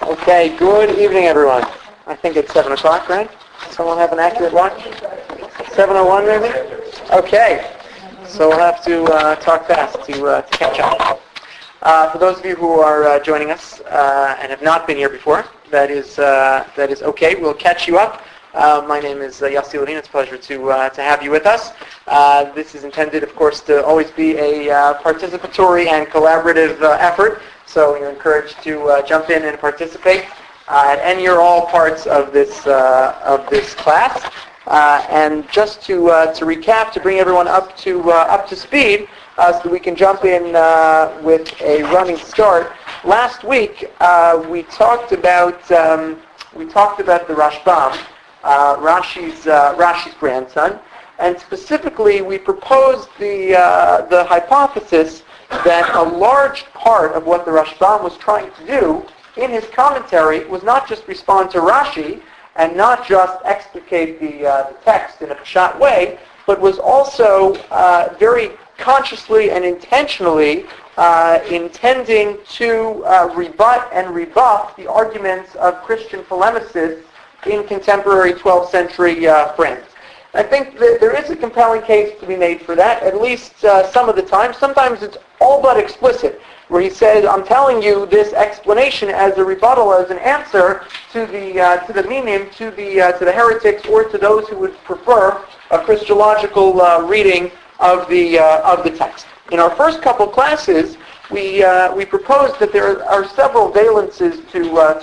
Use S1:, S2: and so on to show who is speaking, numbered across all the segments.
S1: Okay, good evening, everyone. I think it's 7 o'clock, right? Someone have an accurate watch? 7:01, maybe? Okay, so we'll have to talk fast to catch up. For those of you who are joining us and have not been here before, that is okay. We'll catch you up. My name is Yossi Levine. It's a pleasure to have you with us. This is intended, of course, to always be a participatory and collaborative effort. So you're encouraged to jump in and participate at any or all parts of this class. And just to recap, to bring everyone up to speed, so that we can jump in with a running start. Last week we talked about the Rashbam, Rashi's grandson, and specifically we proposed the hypothesis that a large part of what the Rashbam was trying to do in his commentary was not just respond to Rashi and not just explicate the text in a pshat way, but was also very consciously and intentionally intending to rebut and rebuff the arguments of Christian polemicists in contemporary 12th century France. I think that there is a compelling case to be made for that, at least some of the time. Sometimes it's all but explicit, where he says, I'm telling you this explanation as a rebuttal, as an answer to the minim, to the heretics, or to those who would prefer a Christological reading of the text. In our first couple classes, we proposed that there are several valences to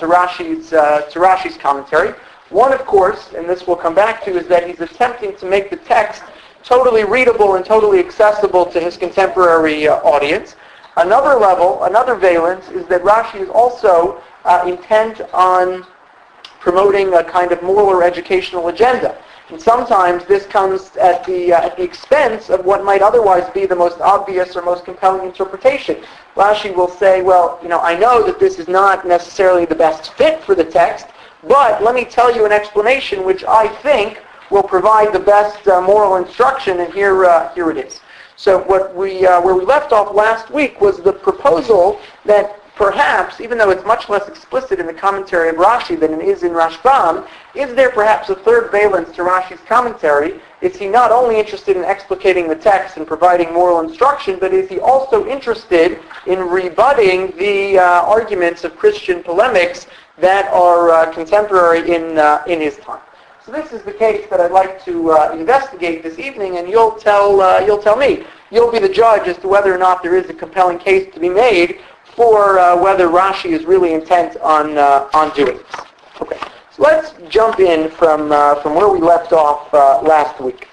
S1: Rashi's commentary. One, of course, and this we'll come back to, is that he's attempting to make the text totally readable and totally accessible to his contemporary audience. Another valence, is that Rashi is also intent on promoting a kind of moral or educational agenda. And sometimes this comes at the expense of what might otherwise be the most obvious or most compelling interpretation. Rashi will say, well, I know that this is not necessarily the best fit for the text, but let me tell you an explanation which I think will provide the best moral instruction, and here it is. So where we left off last week was the proposal that perhaps, even though it's much less explicit in the commentary of Rashi than it is in Rashbam, is there perhaps a third valence to Rashi's commentary? Is he not only interested in explicating the text and providing moral instruction, but is he also interested in rebutting the arguments of Christian polemics that are contemporary in his time? So this is the case that I'd like to investigate this evening, and you'll tell me. You'll be the judge as to whether or not there is a compelling case to be made for whether Rashi is really intent on doing this. Okay, so let's jump in from where we left off last week.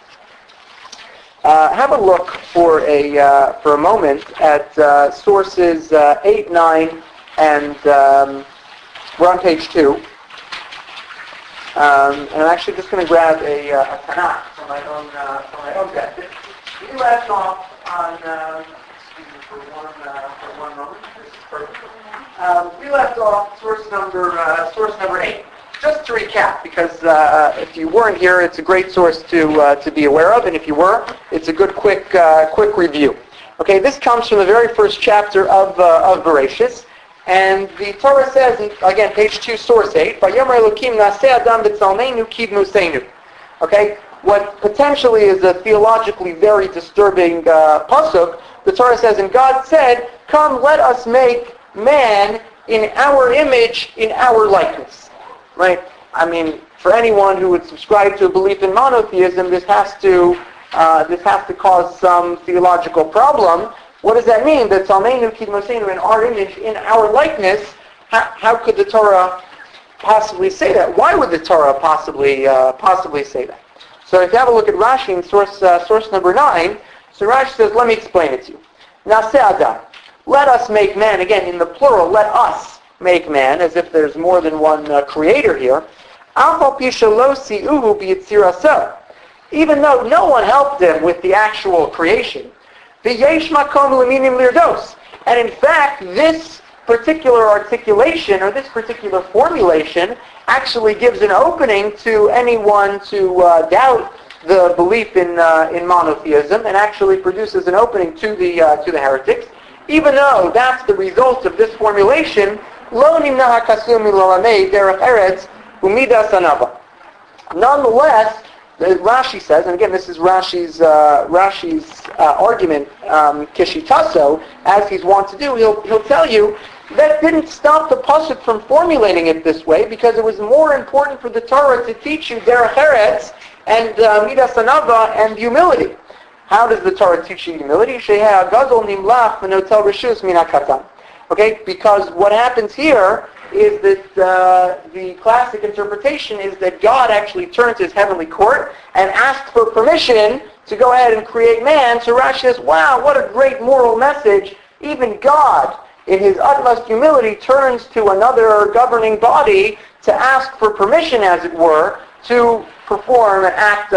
S1: Have a look for a moment at sources 8, 9, and we're on page 2. And I'm actually just going to grab a Tanakh from my own desk. We left off on, excuse me for one moment. This is perfect. We left off source number 8. Just to recap, because if you weren't here, it's a great source to be aware of, and if you were, it's a good quick review. Okay, this comes from the very first chapter of Bereshis. And the Torah says, again, page 2, source 8, Vayomer Elokim naseh adam b'tzalmeinu kidnuseinu. Okay, what potentially is a theologically very disturbing pasuk, the Torah says, and God said, come, let us make man in our image, in our likeness. Right? I mean, for anyone who would subscribe to a belief in monotheism, this has to cause some theological problem. What does that mean? That Tzalmeinu Kidmoseinu, in our image, in our likeness, how could the Torah possibly say that? Why would the Torah possibly say that? So if you have a look at Rashi in source number 9, so Rashi says, let me explain it to you. Naseh Adam, let us make man, again in the plural, let us make man, as if there's more than one creator here. Afal pi shelo si'uhu b'yitziraso, even though no one helped him with the actual creation. V'yesh makom l'minim lirdos. And in fact, this particular articulation, or this particular formulation, actually gives an opening to anyone to doubt the belief in monotheism, and actually produces an opening to the heretics. Even though that's the result of this formulation, lo nimna hakasu milolamei derech eretz umidas anava. Nonetheless, Rashi says, and again this is Rashi's argument, kishitaso, as he's wont to do, he'll tell you that didn't stop the pasuk from formulating it this way, because it was more important for the Torah to teach you derech eretz and midas anava and humility. How does the Torah teach you humility? Sheha gadol nimlach v'notel reshus min hakatan. Okay, because what happens here is that the classic interpretation is that God actually turned to his heavenly court and asked for permission to go ahead and create man. So Rashi says, wow, what a great moral message. Even God, in his utmost humility, turns to another governing body to ask for permission, as it were, to perform an act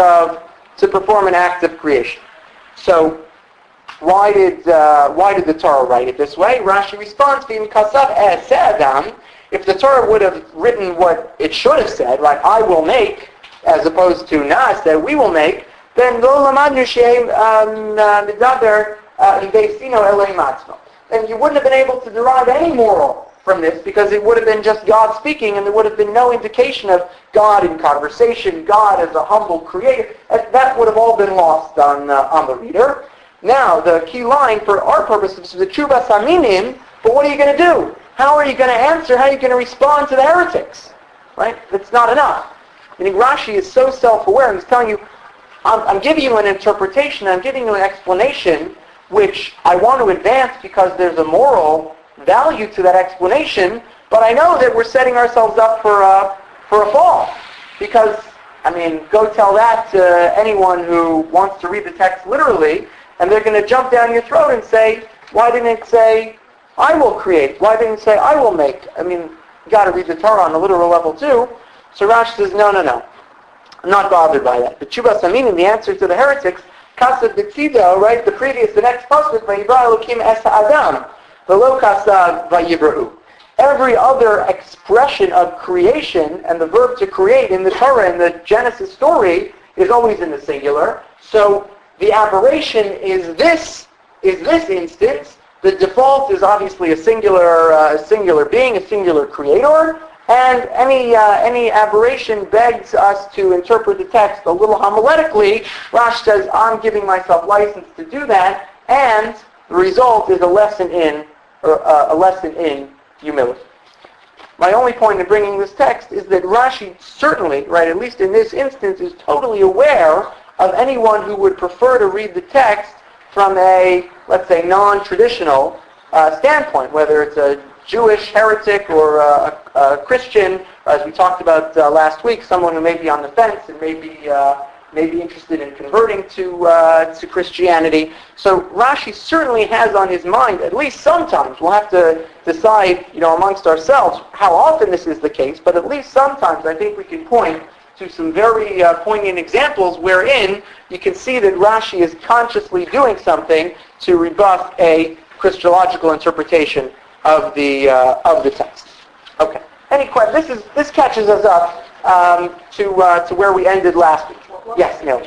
S1: of creation. So why did the Torah write it this way? Rashi responds, "V'im kasav es Adam." If the Torah would have written what it should have said, like "I will make," as opposed to "Nas," that "we will make," then lo lamadnu she'em midaber v'eisino elei matzmo. Then you wouldn't have been able to derive any moral from this, because it would have been just God speaking, and there would have been no indication of God in conversation, God as a humble creator. That would have all been lost on the reader. Now, the key line for our purposes is the Tshuvas Aminim, but what are you going to do? How are you going to answer? How are you going to respond to the heretics? Right? That's not enough. Meaning Rashi is so self-aware, and he's telling you, I'm giving you an interpretation, I'm giving you an explanation, which I want to advance because there's a moral value to that explanation, but I know that we're setting ourselves up for a fall. Because, go tell that to anyone who wants to read the text literally, and they're going to jump down your throat and say, why didn't it say, I will create? Why didn't it say, I will make? You got to read the Torah on a literal level too. So Rashi says, no. I'm not bothered by that. The Tshuvas Aminim, the answer to the heretics, Kasav B'tzido, right, the next pasuk, Vayibra Elokim es ha'adam, v'lo kasav vayibra'u. Every other expression of creation and the verb to create in the Torah, in the Genesis story, is always in the singular. So the aberration is this instance. The default is obviously a singular being, a singular creator, and any aberration begs us to interpret the text a little homiletically. Rashi says, I'm giving myself license to do that, and the result is a lesson in humility. My only point in bringing this text is that Rashi certainly, right, at least in this instance, is totally aware of anyone who would prefer to read the text from a, let's say, non-traditional standpoint, whether it's a Jewish heretic or a Christian, as we talked about last week, someone who may be on the fence and may be interested in converting to Christianity. So Rashi certainly has on his mind, at least sometimes, we'll have to decide, amongst ourselves how often this is the case, but at least sometimes I think we can point to some very poignant examples wherein you can see that Rashi is consciously doing something to rebuff a Christological interpretation of the text. Okay. Any questions? This catches us up to where we ended last week. Yes, Neil.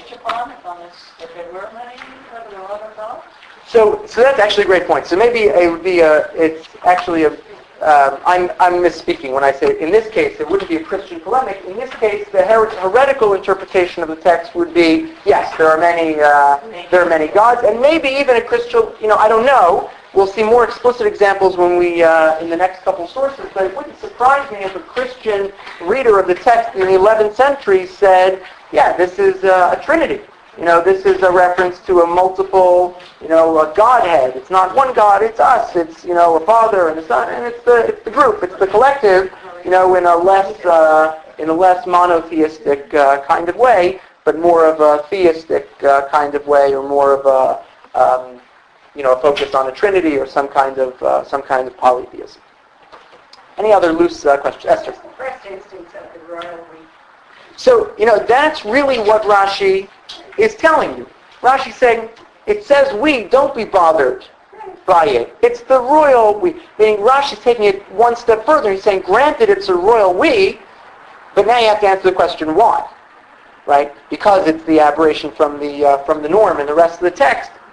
S1: So that's actually a great point. So maybe it would be it's actually I'm misspeaking when I say in this case it wouldn't be a Christian polemic. In this case, the heretical interpretation of the text would be, yes, there are many gods, and maybe even a Christian. I don't know. We'll see more explicit examples when we in the next couple sources. But it wouldn't surprise me if a Christian reader of the text in the 11th century said, "Yeah, this is a Trinity. This is a reference to a multiple, a Godhead. It's not one God, it's us. It's, a Father and a Son, and it's the group, it's the collective, in a less monotheistic kind of way, but more of a theistic kind of way, or more of a, a focus on a Trinity or some kind of polytheism." Any other loose questions? Esther?
S2: The first instance of the royal we.
S1: So, that's really what Rashi is telling you. Rashi's saying, it says we, don't be bothered by it. It's the royal we. Meaning Rashi's taking it one step further. He's saying, granted it's a royal we, but now you have to answer the question why. Right? Because it's the aberration from the norm and the rest of the text.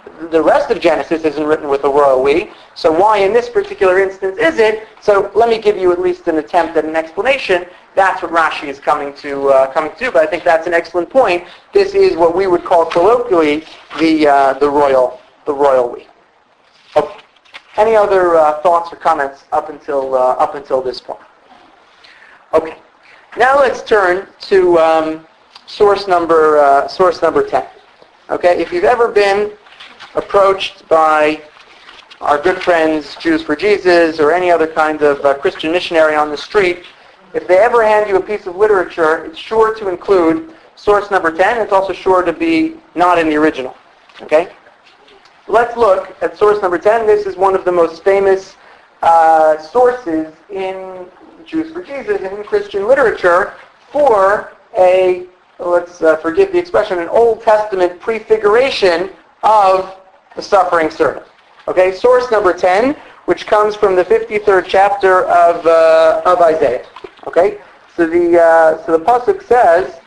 S1: the rest of Genesis isn't written with a royal we, so why in this particular instance is it? So let me give you at least an attempt at an explanation. That's what Rashi is coming to, but I think that's an excellent point. This is what we would call colloquially the royal we. Okay. Any other thoughts or comments up until this point? Okay. Now let's turn to source number 10. Okay. If you've ever been approached by our good friends, Jews for Jesus, or any other kind of Christian missionary on the street, if they ever hand you a piece of literature, it's sure to include source number 10. It's also sure to be not in the original. Okay? Let's look at source number 10. This is one of the most famous sources in Jews for Jesus and in Christian literature for a, let's forgive the expression, an Old Testament prefiguration of the suffering servant. Okay, source number 10, which comes from the 53rd chapter of Isaiah. Okay, so the pasuk says,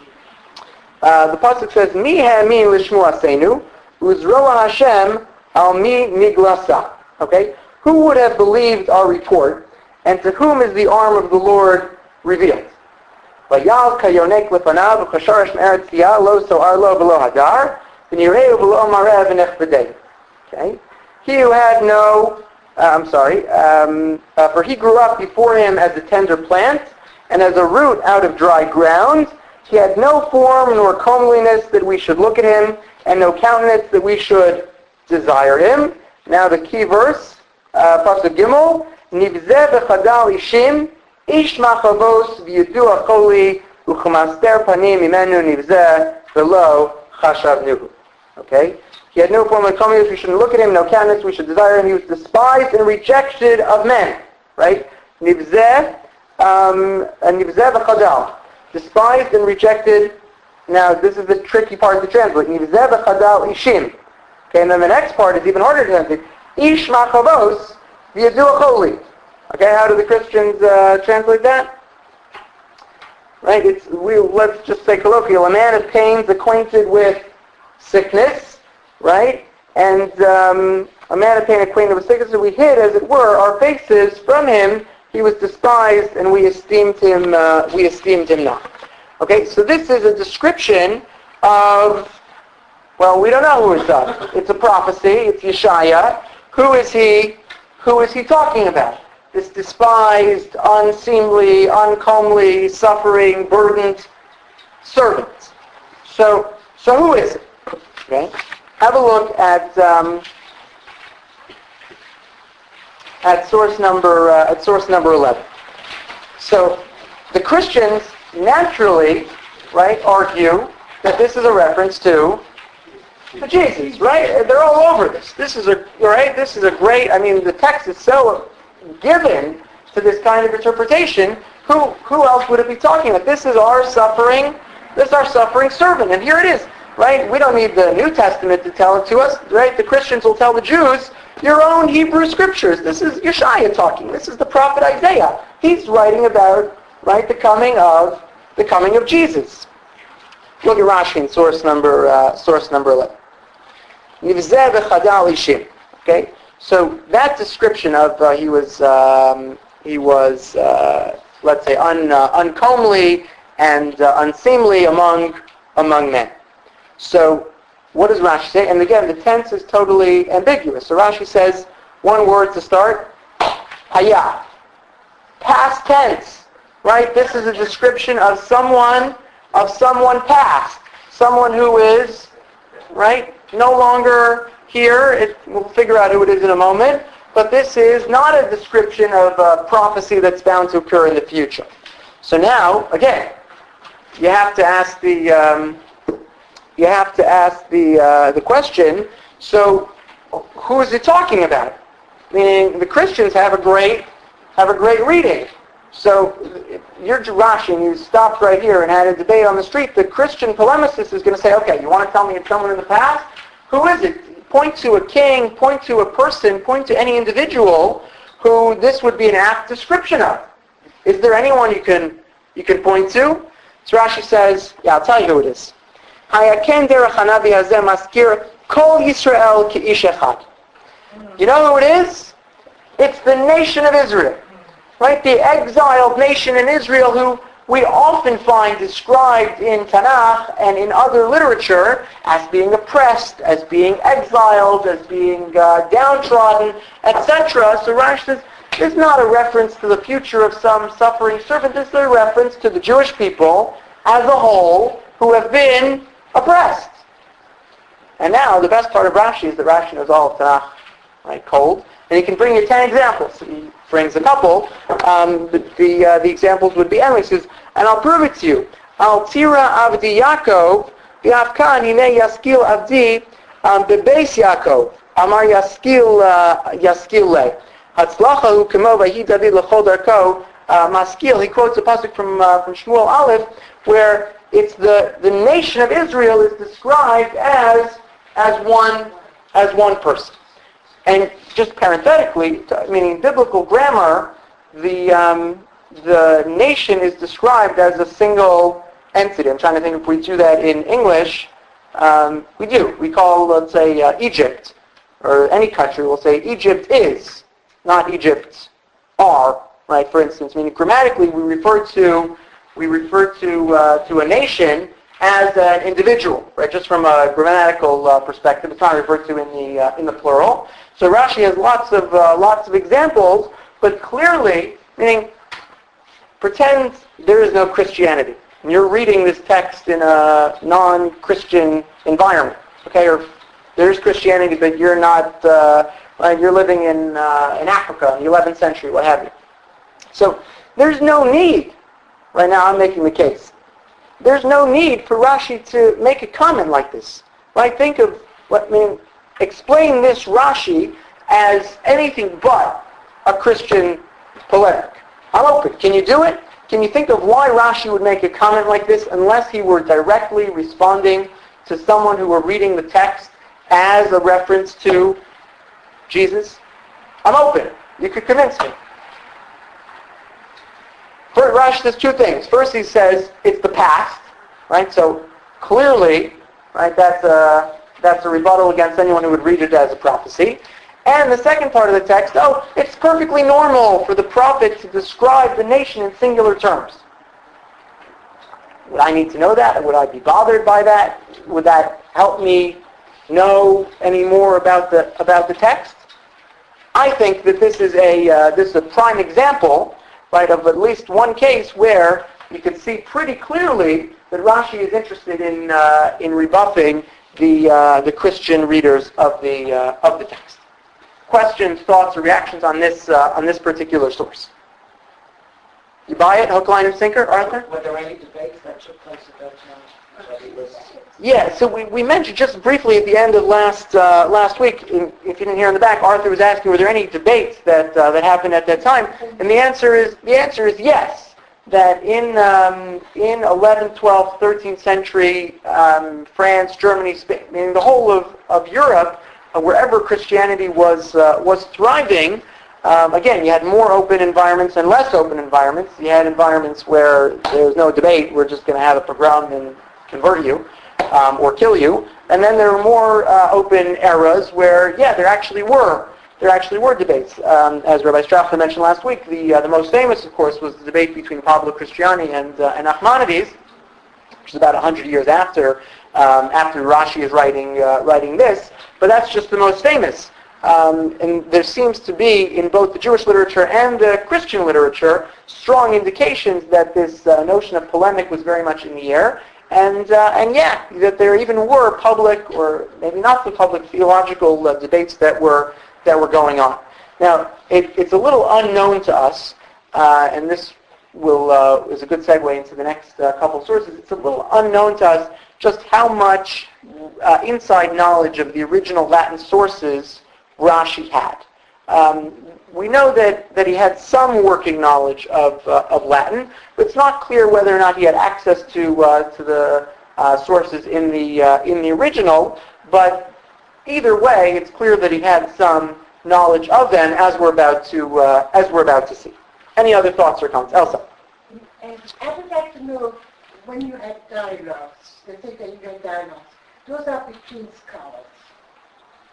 S1: Mi ha'amin lishmu asenu, uzroa Hashem al mi niglasa. Okay, who would have believed our report, and to whom is the arm of the Lord revealed? Vayal kayonek lefanav v'chasharash me'eretz tiyah lo so'ar lo v'lo hadar v'nireu v'lo marev v'nechvadei. Okay, he who had no, for he grew up before him as a tender plant, and as a root out of dry ground. He had no form nor comeliness that we should look at him, and no countenance that we should desire him. Now the key verse, Pasuk Gimel, Nivzeh b'chadal ishim, ish machavos v'yudu acholi, u'chamaster panim imenu nivzeh v'lo chashavnuhu. Okay? He had no form of comeliness, we shouldn't look at him, no countenance, we should desire him. He was despised and rejected of men. Right? Nivzeh v'chadal. Despised and rejected. Now, this is the tricky part to translate. Nivzeh v'chadal ishim. Okay, and then the next part is even harder to translate. Ish machavos v'yadu acholi. Okay, how do the Christians translate that? Right, let's just say colloquial. A man of pains acquainted with sickness. Right? And a man of pain acquainted with sickness, so we hid, as it were, our faces from him. He was despised, and we esteemed him not. Okay, so this is a description of, well, we don't know who it's of. It's a prophecy. It's Yeshaya. Who is he talking about? This despised, unseemly, uncomely, suffering, burdened servant. So who is it? Okay. Have a look at source number 11. So the Christians naturally, right, argue that this is a reference to Jesus, right? They're all over this. This is a great. I mean, the text is so given to this kind of interpretation. Who else would it be talking about? This is our suffering. This is our suffering servant, and here it is. Right? We don't need the New Testament to tell it to us. Right? The Christians will tell the Jews, your own Hebrew scriptures. This is Yeshaya talking. This is the prophet Isaiah. He's writing about, right, the coming of Jesus. Look at Rashi in source number 11. Nivzeh v'chadal ishim. Okay? So that description of he was let's say uncomely and unseemly among men. So, what does Rashi say? And again, the tense is totally ambiguous. So Rashi says, one word to start, haya. Past tense. Right? This is a description of someone past. Someone who is, right, no longer here. We'll figure out who it is in a moment. But this is not a description of a prophecy that's bound to occur in the future. So now, again, you have to ask the question, so who is it talking about? Meaning the Christians have a great reading. So if you're Rashi and you stopped right here and had a debate on the street, the Christian polemicist is going to say, okay, you want to tell me it's someone in the past? Who is it? Point to a king, point to a person, point to any individual who this would be an apt description of. Is there anyone you can point to? So Rashi says, yeah, I'll tell you who it is. Hayaken derech hanavi hazeh maskir Kol Yisrael Ke'ish Echad. You know who it is? It's the nation of Israel. Right? The exiled nation in Israel who we often find described in Tanakh and in other literature as being oppressed, as being exiled, as being downtrodden, etc. So Rashi says, this is not a reference to the future of some suffering servant. This is a reference to the Jewish people as a whole who have been oppressed. And now the best part of Rashi is that Rashi knows all of Tanakh, right, cold. And he can bring you 10 examples. He brings a couple. The examples would be endless. He says, and I'll prove it to you. Al tira avdi Yaakov, v'afkan hine yaskil avdi bebeis Yaakov. Amar yaskil le. Hatzlacha hu kamo v'hi David l'chol darko maskil. He quotes a pasuk from Shmuel Aleph, where it's the nation of Israel is described as one person. And just parenthetically, meaning biblical grammar, the nation is described as a single entity. I'm trying to think if we do that in English. We do. We call, let's say, Egypt, or any country, we'll say Egypt is, not Egypt are, right? For instance, meaning grammatically, we refer to a nation as an individual, right? Just from a grammatical perspective, it's not referred to in the plural. So Rashi has lots of examples, but clearly, meaning, pretend there is no Christianity, and you're reading this text in a non-Christian environment, okay? Or there's Christianity, but you're not, you're living in Africa in the 11th century, what have you. So there's no need. Right now, I'm making the case. There's no need for Rashi to make a comment like this. Right? Think of explain this Rashi as anything but a Christian polemic. I'm open. Can you do it? Can you think of why Rashi would make a comment like this unless he were directly responding to someone who were reading the text as a reference to Jesus? I'm open. You could convince me. First, Rashi says two things. First, he says it's the past, right? So clearly, right, that's a rebuttal against anyone who would read it as a prophecy. And the second part of the text, it's perfectly normal for the prophet to describe the nation in singular terms. Would I need to know that? Would I be bothered by that? Would that help me know any more about the text? I think that this is a prime example, right, of at least one case where you can see pretty clearly that Rashi is interested in rebuffing the Christian readers of the text. Questions, thoughts, or reactions on this particular source? You buy it, hook, line, and sinker, Arthur?
S3: Were there any debates that took place at that time?
S1: Yeah, so we mentioned just briefly at the end of last week, if you didn't hear in the back, Arthur was asking, were there any debates that happened at that time? And the answer is yes. That in 11th, 12th, 13th century France, Germany, Spain, meaning the whole of Europe, wherever Christianity was thriving, again, you had more open environments and less open environments. You had environments where there was no debate, we're just going to have a pogrom and convert you or kill you. And then there were more open eras where, there actually were debates. As Rabbi Strauch mentioned last week, the most famous, of course, was the debate between Pablo Cristiani and Nachmanides, which is about 100 years after Rashi is writing this. But that's just the most famous. And there seems to be, in both the Jewish literature and the Christian literature, strong indications that this notion of polemic was very much in the air. And that there even were public, or maybe not so public, theological debates that were going on. Now, it's a little unknown to us, and this is a good segue into the next couple sources. It's a little unknown to us just how much inside knowledge of the original Latin sources Rashi had. We know that he had some working knowledge of Latin, but it's not clear whether or not he had access to the sources in the original. But either way, it's clear that he had some knowledge of them, as we're about to see. Any other thoughts or comments, Elsa?
S2: And I would like to know, when you had dialogues, the thing that you had dialogues, those are between scholars.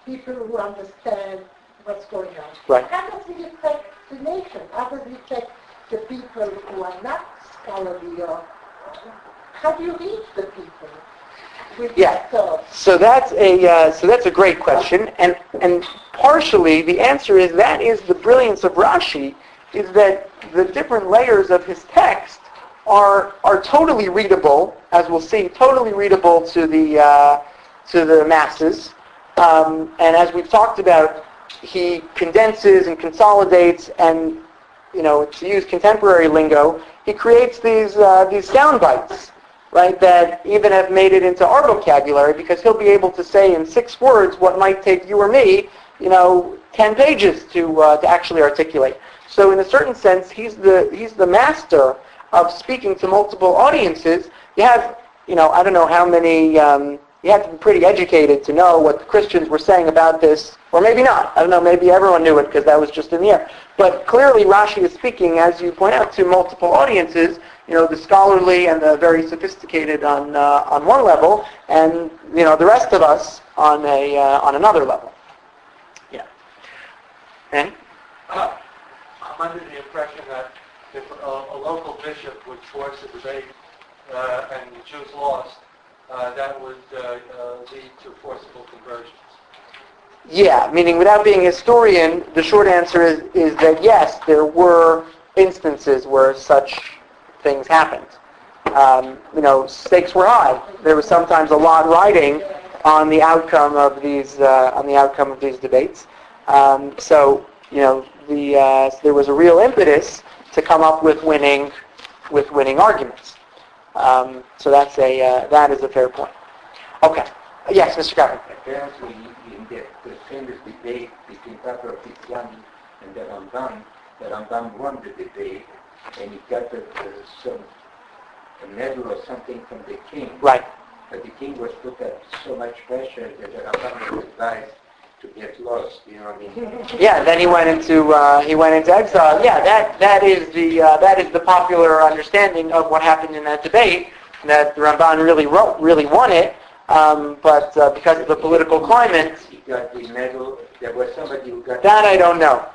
S2: people who understand what's going on.
S1: Right.
S2: How does it affect the nation? How does it affect the people who are not scholarly? Or how do you reach the people with
S1: Yeah.
S2: thoughts?
S1: So that's a great question, and partially the answer is that is the brilliance of Rashi, is that the different layers of his text are totally readable, as we'll see, totally readable to the masses, and as we've talked about, he condenses and consolidates, and to use contemporary lingo, he creates these sound bites, right, that even have made it into our vocabulary, because he'll be able to say in 6 words what might take you or me, 10 pages to actually articulate. So in a certain sense, he's the master of speaking to multiple audiences. You have, I don't know how many, you have to be pretty educated to know what the Christians were saying about this, or maybe not. I don't know, maybe everyone knew it because that was just in the air. But clearly Rashi is speaking, as you point out, to multiple audiences, the scholarly and the very sophisticated on one level, and the rest of us on another level. Yeah. And
S4: I'm under the impression that if a local bishop would force a debate and the Jews lost, that would lead to forcible conversions.
S1: Yeah, meaning without being a historian, the short answer is that yes, there were instances where such things happened. Stakes were high. There was sometimes a lot riding on the outcome of these debates. There was a real impetus to come up with winning arguments. So that is a fair point. Okay. Yes, Mr. Kaplan.
S5: Apparently, in the famous debate between Papa Officiani and the Rambam won the debate, and he got a medal or something from the king.
S1: Right.
S5: But the king was put under so much pressure that the Rambam was advised to get lost. You know what I mean?
S1: Yeah. Then he went into exile. Yeah. That is the popular understanding of what happened in that debate. That the Ramban really won it, but because of the political climate.
S5: He got the medal. There was somebody who got.
S1: That I don't know.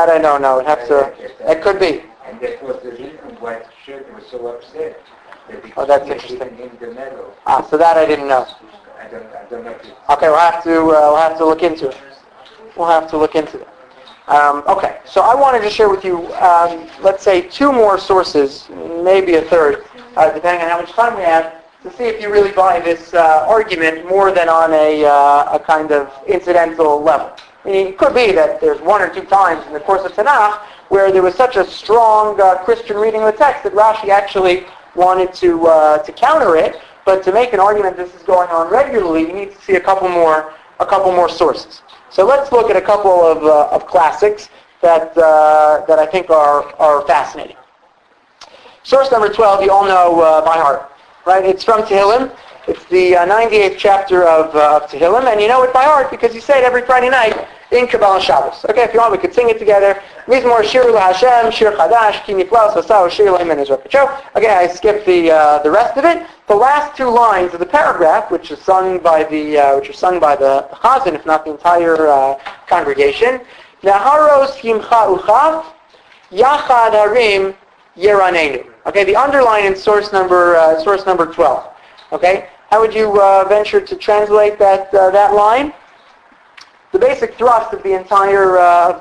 S1: It could be.
S5: And that was the reason why the church was so upset.
S1: Oh, that's interesting.
S5: Him the medal.
S1: So that I didn't know.
S5: I don't know.
S1: Okay, we'll have to look into it. We'll have to look into it. Okay, so I wanted to share with you, let's say 2 more sources, maybe a third, depending on how much time we have, to see if you really buy this argument more than on a kind of incidental level. I mean, it could be that there's 1 or 2 times in the course of Tanakh where there was such a strong Christian reading of the text that Rashi actually wanted to counter it. But to make an argument this is going on regularly, you need to see a couple more sources. So let's look at a couple of classics that I think are fascinating. Source number 12, you all know by heart, right? It's from Tehillim. It's the 98th chapter of Tehillim, and you know it by heart because you say it every Friday night in Kabbalah Shabbos. Okay, if you want, we could sing it together. Mizmor Shir LaHashem, Shir Chadash, Ki Nifla Sasav, Shir Leimen Ezra Kacho. Again, I skipped the rest of it. The last 2 lines of the paragraph, which are sung by the Chazan, if not the entire congregation. Naharos Yimcha Uchaf, Yachad Harim Yeranenu. Okay, the underline in source number 12. Okay, how would you venture to translate that line? The basic thrust of the entire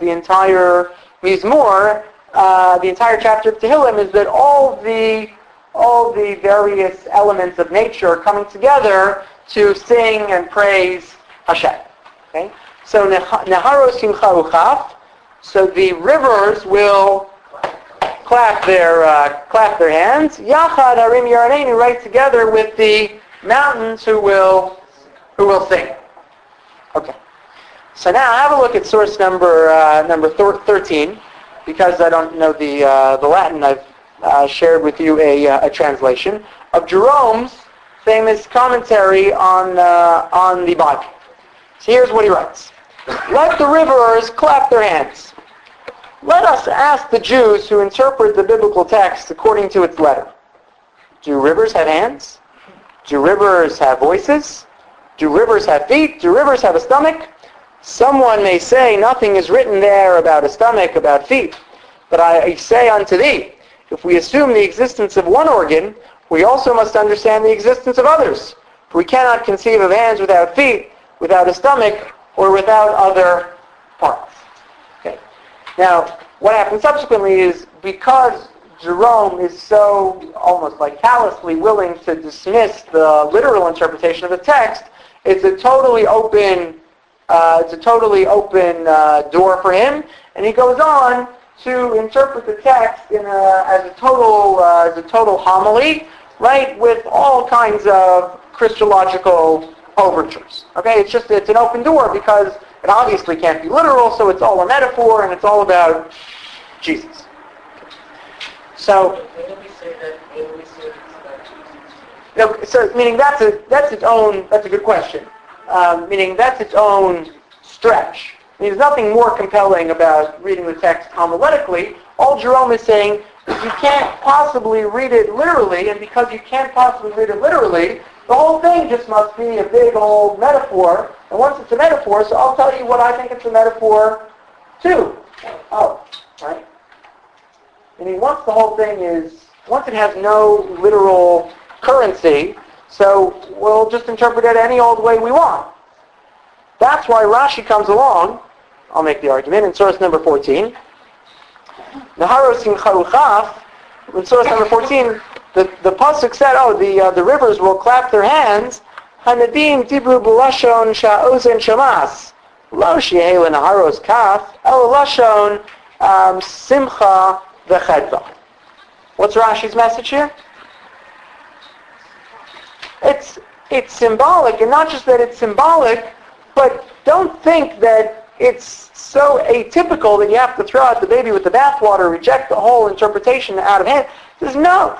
S1: Mizmor, the entire chapter of Tehillim, is that all the various elements of nature are coming together to sing and praise Hashem. Okay, so Neharos Simcha Uchaf. So the rivers will clap their hands. Yachad Harim Yaranenu, right together with the mountains who will sing. Okay. So now have a look at source number 13, because I don't know the Latin. I've shared with you a translation of Jerome's famous commentary on the Bible. So here's what he writes: "Let the rivers clap their hands. Let us ask the Jews who interpret the biblical text according to its letter. Do rivers have hands? Do rivers have voices? Do rivers have feet? Do rivers have a stomach? Someone may say, nothing is written there about a stomach, about feet. But I say unto thee, if we assume the existence of one organ, we also must understand the existence of others. For we cannot conceive of hands without feet, without a stomach, or without other parts. Okay. Now, what happens subsequently is, because Jerome is so almost like callously willing to dismiss the literal interpretation of the text, it's a totally open door for him, and he goes on to interpret the text as a total homily, right, with all kinds of Christological overtures. Okay, it's an open door because it obviously can't be literal, so it's all a metaphor and it's all about Jesus. So,
S3: When do we say that it's about Jesus?
S1: no, so meaning that's a good question. Meaning that's its own stretch. I mean, there's nothing more compelling about reading the text homiletically. All Jerome is saying is you can't possibly read it literally, and because you can't possibly read it literally, the whole thing just must be a big old metaphor. And once it's a metaphor, so I'll tell you what I think it's a metaphor to. Oh, right? I mean, once it has no literal currency, so we'll just interpret it any old way we want. That's why Rashi comes along. I'll make the argument in source number 14. Naharos Simcha Uchaf, in source number 14, the pasuk said, the rivers will clap their hands. Hanadim dibru b'lashon sha'ozen shamas. Lo shi'eh lenaharos kaf, el lashon simcha v'chedva. What's Rashi's message here? It's symbolic, and not just that it's symbolic, but don't think that it's so atypical that you have to throw out the baby with the bathwater, reject the whole interpretation out of hand. There's no.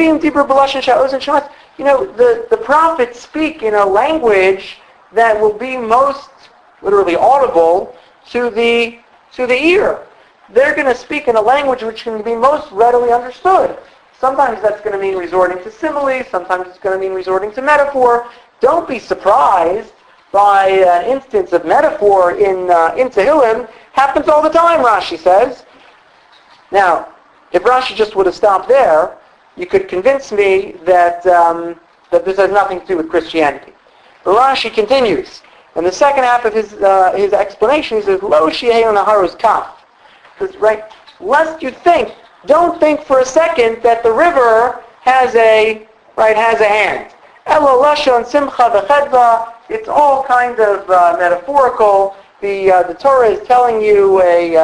S1: You know, the prophets speak in a language that will be most literally audible to the ear. They're going to speak in a language which can be most readily understood. Sometimes that's going to mean resorting to simile. Sometimes it's going to mean resorting to metaphor. Don't be surprised by an instance of metaphor in Tehillim. Happens all the time, Rashi says. Now, if Rashi just would have stopped there, you could convince me that this has nothing to do with Christianity. But Rashi continues. In the second half of his explanation, he says, Lo shi'eh naharus kaf. Right? Lest you think, don't think for a second that the river has a hand. Elo lashon simcha v'chedva. It's all kind of metaphorical. The Torah is telling you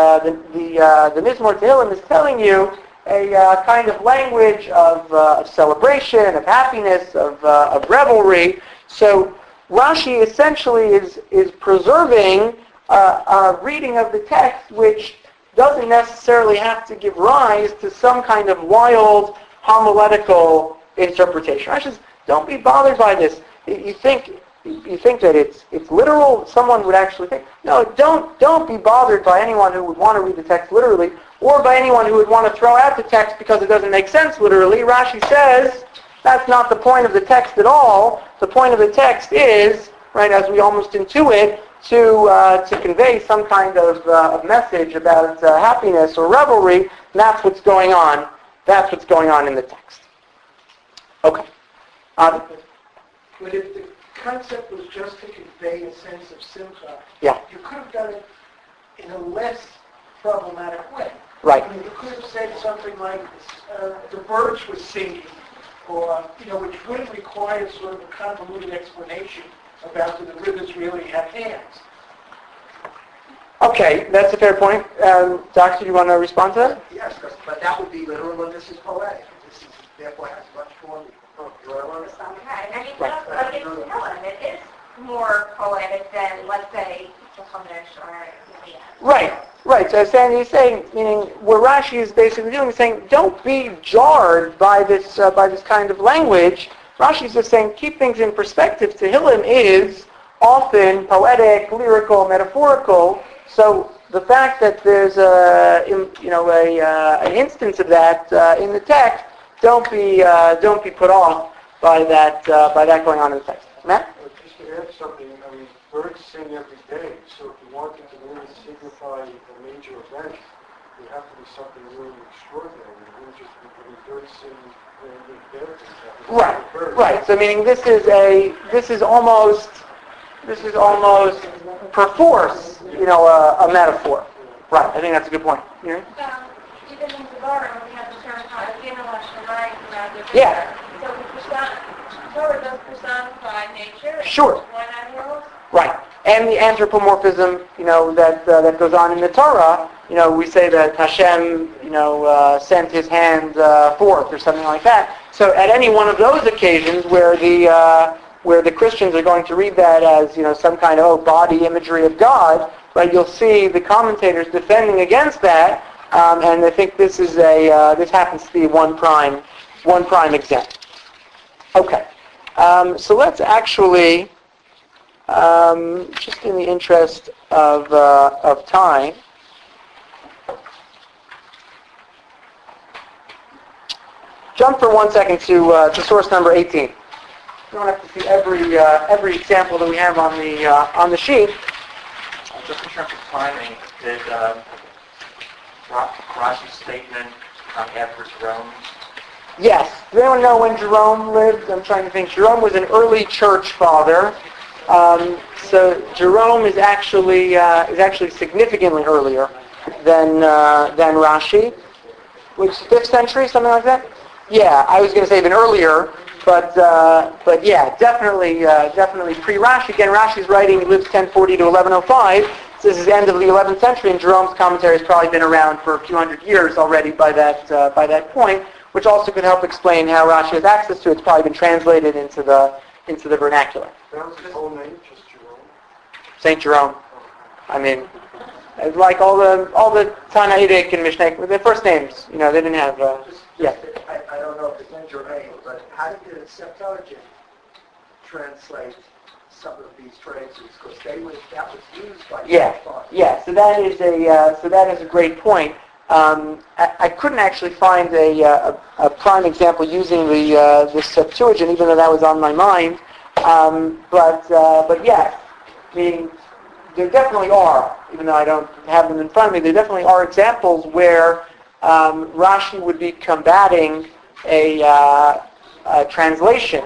S1: the Mizmor Tehillim is telling you a kind of language of celebration, of happiness, of revelry. So Rashi essentially is preserving a reading of the text which doesn't necessarily have to give rise to some kind of wild homiletical interpretation. Rashi says, don't be bothered by this. You think that it's literal? Someone would actually think. No, don't be bothered by anyone who would want to read the text literally, or by anyone who would want to throw out the text because it doesn't make sense literally. Rashi says that's not the point of the text at all. The point of the text is, right, as we almost intuit, to convey some kind of message about happiness or revelry. And that's what's going on. That's what's going on in the text. Okay.
S2: But if the concept was just to convey a sense of simcha,
S1: Yeah.
S2: you could have done it in a less problematic way.
S1: Right.
S2: I mean, you could have said something like, the birds were singing, or, which wouldn't require sort of a convoluted explanation about do the rivers really have hands.
S1: Okay, that's a fair point. Doctor, do you want to respond to that?
S3: Yes, but that would be literal and this is poetic. This is, therefore has much more.
S6: It is more poetic than, let's say, the Chumash or
S1: Right. So he's saying, meaning what Rashi is basically doing is saying, don't be jarred by this kind of language. Rashi is just saying, keep things in perspective. Tehillim is often poetic, lyrical, metaphorical. So the fact that there's an instance of that in the text, don't be put off by that going on in the text. Matt?
S4: Just to add something,
S7: birds sing every day, so if you wanted to really signify a major event, it would have to be something really extraordinary. It wouldn't just be birds sing the bear things.
S1: Right, right. So meaning this is almost perforce, a metaphor. Right, I think that's a good point.
S6: Even in Gemara, we have the term Ha'avinu Hashemayim.
S1: Yeah.
S6: So Torah does personify nature.
S1: Sure.
S6: One animals.
S1: Right. And the anthropomorphism, that goes on in the Torah, we say that Hashem, sent his hand forth or something like that. So at any one of those occasions where the Christians are going to read that as, some kind of body imagery of God, right, you'll see the commentators defending against that, and I think this is this happens to be one prime example. Okay. So let's actually, just in the interest of time, jump for 1 second to source number 18. You don't have to see every example that we have on the sheet.
S5: Just in terms of timing, did Rashi's statement come after Jerome?
S1: Yes. Does anyone know when Jerome lived? I'm trying to think. Jerome was an early church father. So Jerome is actually significantly earlier than Rashi. Which 5th century, something like that? Yeah, I was going to say even earlier, but yeah, definitely pre-Rashi. Again, Rashi's writing, he lives 1040 to 1105. So this is the end of the 11th century, and Jerome's commentary has probably been around for a few hundred years already by that point, which also could help explain how Rashi has access to it. It's probably been translated into the vernacular.
S7: That was his whole name, just Jerome?
S1: Saint Jerome. I mean, like all the Tannaitic and Mishnah, their first names, they didn't have. Yeah.
S3: I don't know if it's in Germany, but how did the Septuagint translate some of these phrases? Because that was used by
S1: Yeah. So that is a great point. I couldn't actually find a prime example using the Septuagint, even though that was on my mind. But yes, I mean, there definitely are, even though I don't have them in front of me, there definitely are examples where Rashi would be combating a translation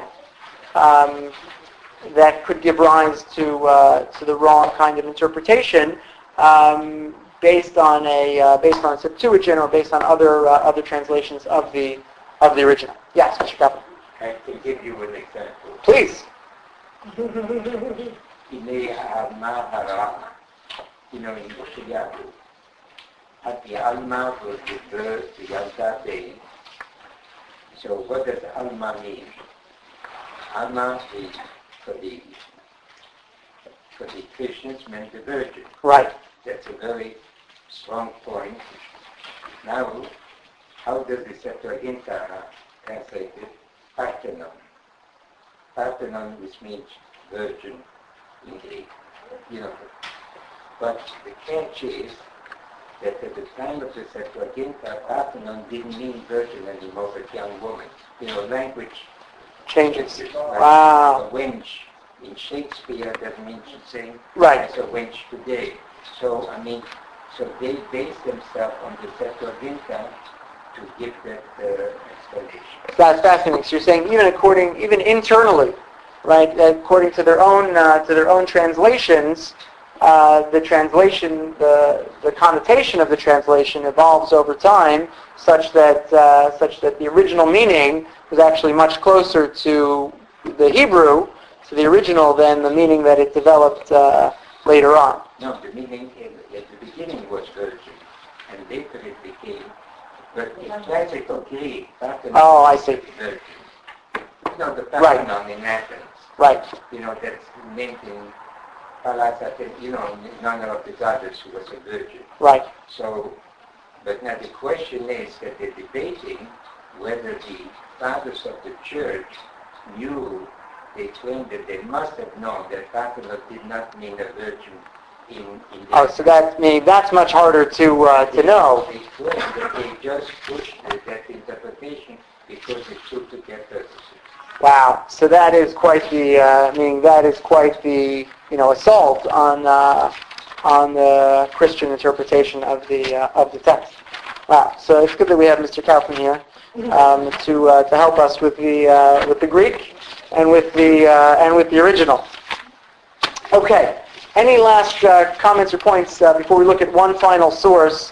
S1: that could give rise to the wrong kind of interpretation based on Septuagint or based on other translations of the original. Yes, Mr. Kaplan.
S5: I can give you an example.
S1: Please.
S5: Hine ha'alma in Yeshayahu. At the Alma was referred to Yalda. So what does Alma mean? Alma is for the Christians meant the virgin.
S1: Right.
S5: That's a very strong point. Now, how does the Septuaginta translate it? Parthenon. Parthenon, which means virgin in Greek. But the catch is that at the time of the Septuaginta, Parthenon didn't mean virgin anymore, but young woman. Language
S1: changes.
S5: Like
S1: Wow.
S5: A wench in Shakespeare doesn't mean the same
S1: Right.
S5: as a wench today. So they base themselves on the Septuaginta to give that explanation.
S1: That's fascinating. So you're saying even internally, right? According to their own translations, the connotation of the translation evolves over time, such that the original meaning was actually much closer to the Hebrew, to the original, than the meaning that it developed later on.
S5: No, the meaning at the beginning was virgin, and later it became. But in classical Greek, Parthenon
S1: I see.
S5: is virgin. The Parthenon in Athens.
S1: Right.
S5: That's named in Pallas Athens, in honor of the goddess who was a virgin.
S1: Right.
S5: So, but now the question is that they're debating whether the fathers of the church knew, they claimed that they must have known that Parthenon did not mean a virgin in
S1: So that's much harder to know.
S5: They claim that they just pushed that interpretation because it suited their purposes.
S1: Wow. So that is quite the assault on the Christian interpretation of the text. Wow. So it's good that we have Mr. Kaufman here to help us with the Greek and with the original. Okay. Any last comments or points before we look at one final source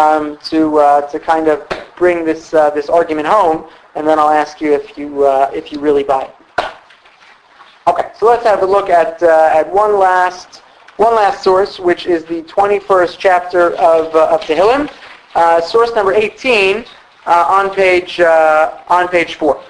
S1: to kind of bring this argument home, and then I'll ask you if you really buy it. Okay, so let's have a look at one last source, which is the 21st chapter of Tehillim, source number 18 on page 4.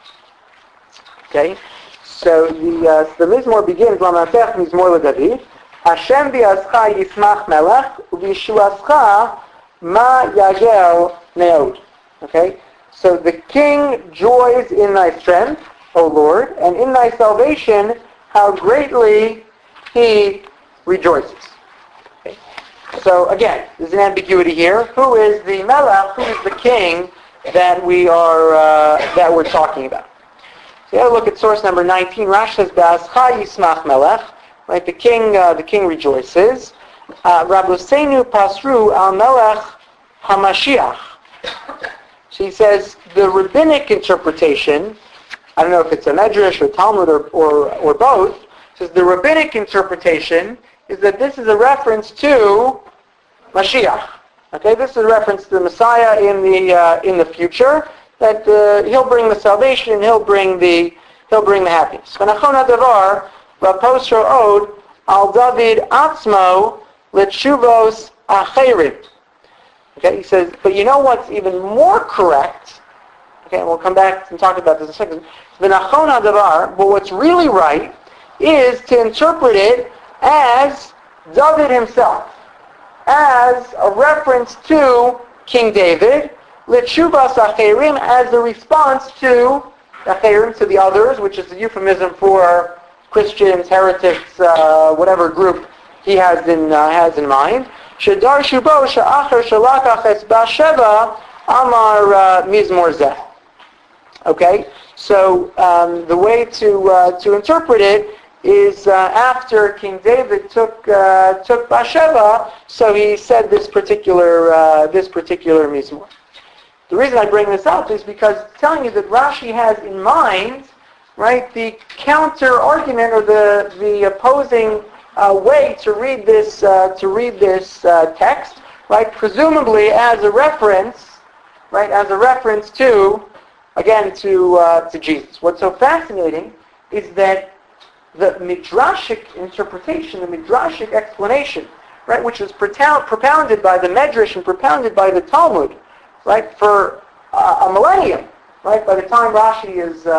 S1: Okay, so the Mizmor begins, Lamatech Mizmor LeDavid, Hashem bi'azcha yismach melech, u'b'yishuascha ma yagel me'od. Okay, so the king joys in thy strength, O Lord, and in thy salvation, how greatly he rejoices. Okay. So again, there's an ambiguity here. Who is the melech? Who is the king that we're talking about? So you have to look at source number 19. Rashi says, "Ba'azcha yismach melech." Right, the king rejoices. Rabbeinu pasru al melech hamashiach. So he says the rabbinic interpretation, I don't know if it's a Medrash or Talmud or both, says the rabbinic interpretation is that this is a reference to Mashiach. Okay, this is a reference to the Messiah in the future, that he'll bring the salvation, he'll bring the happiness. V'nachon hadavar v'posro od al David atzmo letshuvos acherim. Okay, he says, but you know what's even more correct? Okay, and we'll come back and talk about this in a second. V'nachon hadavar, but what's really right is to interpret it as David himself, as a reference to King David, letshuvos acherim, as a response to acherim, to the others, which is a euphemism for Christians, heretics, whatever group he has in mind. Shadar shubo sha'achar shalakach es Bathsheba amar mizmor zeh. Okay, so the way to interpret it is after King David took Bathsheba, so he said this particular mizmor. The reason I bring this up is because it's telling you that Rashi has in mind, right, the counter argument or the opposing way to read this text, right, presumably as a reference, right, to Jesus. What's so fascinating is that the midrashic interpretation, the midrashic explanation, right, which was propounded by the Medrash and propounded by the Talmud, right, for a millennium, right, by the time Rashi